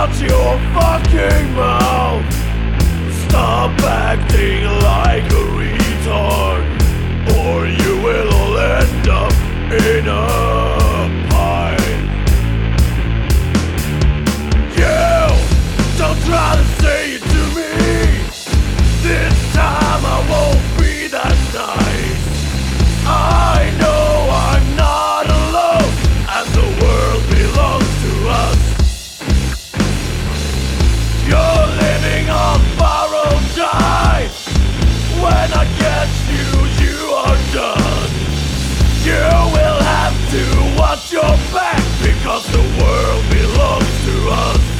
Shut your fucking mouth. Stop acting like a retard, or you will all end up in a pile. You don't try to say it to me. This time I won't be that nice. I know I'm not alone, and the world belongs to us. You're living on borrowed time. When I catch you, you are done. You will have to watch your back, because the world belongs to us.